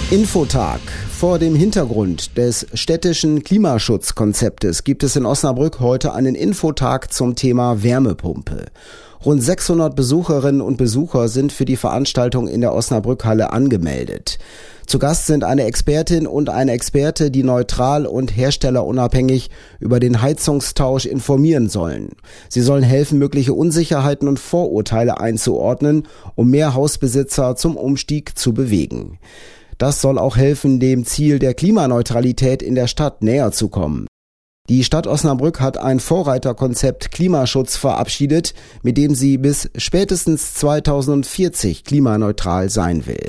Infotag. Vor dem Hintergrund des städtischen Klimaschutzkonzeptes gibt es in Osnabrück heute einen Infotag zum Thema Wärmepumpe. Rund 600 Besucherinnen und Besucher sind für die Veranstaltung in der Osnabrückhalle angemeldet. Zu Gast sind eine Expertin und ein Experte, die neutral und herstellerunabhängig über den Heizungstausch informieren sollen. Sie sollen helfen, mögliche Unsicherheiten und Vorurteile einzuordnen, um mehr Hausbesitzer zum Umstieg zu bewegen. Das soll auch helfen, dem Ziel der Klimaneutralität in der Stadt näher zu kommen. Die Stadt Osnabrück hat ein Vorreiterkonzept Klimaschutz verabschiedet, mit dem sie bis spätestens 2040 klimaneutral sein will.